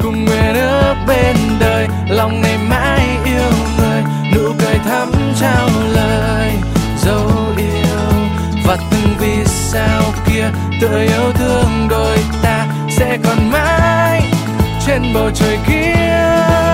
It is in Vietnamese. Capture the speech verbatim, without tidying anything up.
cùng nguyện ước bên đời, lòng này mãi yêu người, nụ cười thắm trao lời dấu yêu. Và từng vì sao kia tựa yêu thương đôi ta sẽ còn mãi trên bầu trời kia.